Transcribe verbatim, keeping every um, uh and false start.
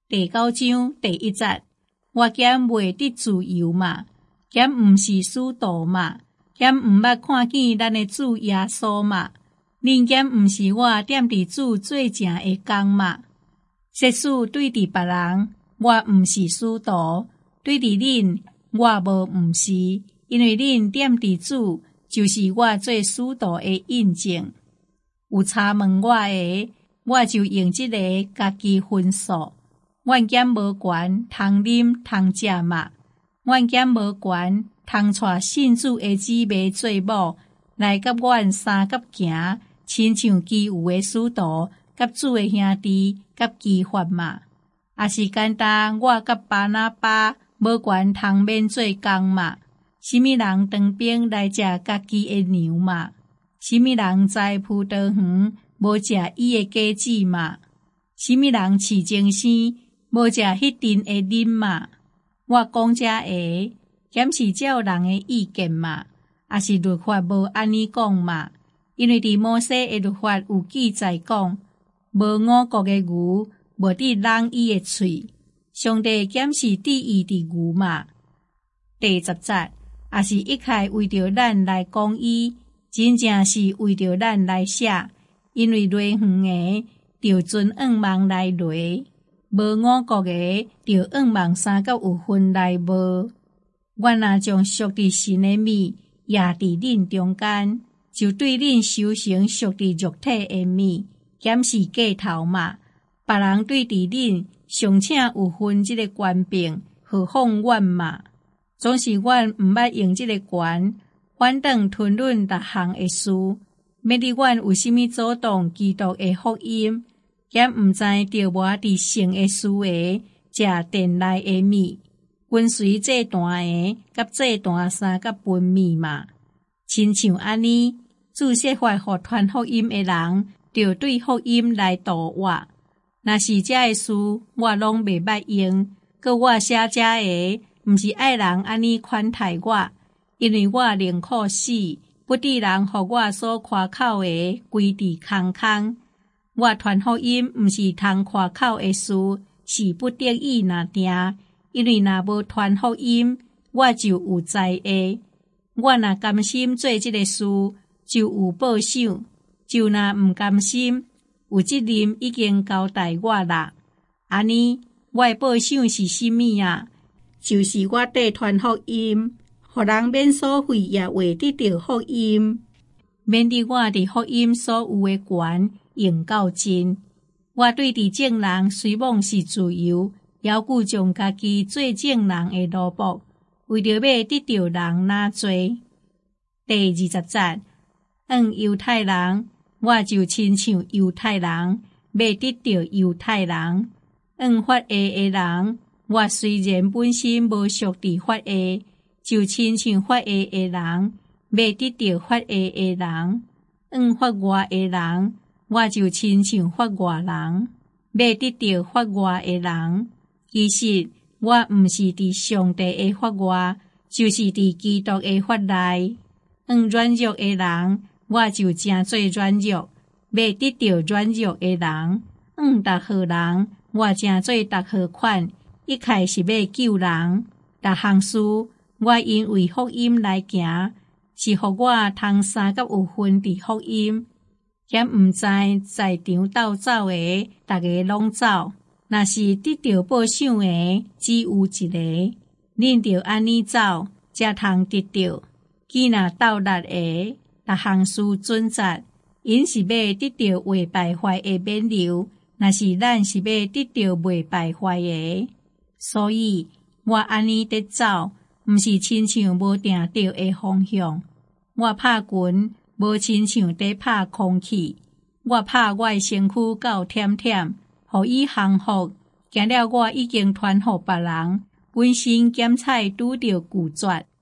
第九章第一节，我减袂得自由嘛，减毋是使徒嘛，减毋捌看见咱的主耶稣嘛，恁减毋是我踮伫主最正的工嘛。即使对伫别人，我毋是使徒，对伫恁，我无毋是，因为恁踮伫主，就是我做使徒的印证。有查问我的，我就用即个家己分数。阮减无权通啉通食嘛，阮减无权通带信主的姊妹做某，来甲阮三甲行，亲像其有的使徒，甲主的兄弟，甲基法嘛。也是简单，我甲巴拿巴无权通免做工嘛。什么人当兵来食家己的牛嘛？什么人栽葡萄园无食伊的果子嘛？什么人饲精生无食迄阵的啉嘛？我讲这个，检是照人的意见嘛，也是律法无安尼讲嘛。因为伫摩西的律法有记载讲，无五谷的牛无伫人伊的喙，上帝检是伫伊伫牛嘛。第十节，也是一开为着咱来讲伊，真正是为着咱来写，因为落远的着准仰望来落。无五谷的，着仰望三角有分来无。我若将属伫神的米压伫恁中间，就对恁修成属伫肉体的米，减是过头嘛。别人对伫恁尚且有分即个权柄，何况阮嘛？总是阮毋捌用即个权，反倒吞论逐项的事，免得阮有啥物阻挡基督的福音。减毋知着我伫圣的事的食殿内的米，跟随这段的甲这段三甲分米嘛。亲像安尼，注释法互传福音的人，着对福音来度我。若是这的事，我拢袂捌用。搁我写这的，毋是爱人安尼款待我，因为我宁可死，不得人互我所夸口的归伫空空。我传福音毋是通夸口的事，是不得已若定，因为若无传福音，我就有灾厄。我若甘心做这个事，就有报赏；就若毋甘心，有责任已经交代我啦。安尼，我的报赏是甚物啊？就是我缀传福音，互人免所费也会得到福音，免得我伫福音所有的权用到尽。我对伫正人虽妄是自由，犹顾将家己做正人的奴仆，为着要得到人哪做。第二十节，按犹太人，我就亲像犹太人，要得到犹太人；按法下的人，我虽然本身无属伫法下，就亲像法下的人，要得到法下的人；按法外的人，我就亲像法外人，要得到法外的人。其实我毋是伫上帝的法外，就是伫基督的法内。按软弱的人，我就正做软弱，要得到软弱的人；按逐号人，我正做逐号款，一开始要救人。逐项事，我因为福音来行，是互我通三甲有分伫福音。咸毋知在场斗走的，逐个拢走；若是得到报赏的，只有一个。恁着安尼走，才通得到。既若斗力的，逐项事准则，因是要得到未败坏的免流；若是咱是要得到未败坏的，所以我安尼得走，毋是亲像无定着的方向。我拍拳，无亲像在拍空气，我拍我的身躯到忝忝，互伊降服。行了我已经传互别人，本身检菜拄着拒绝。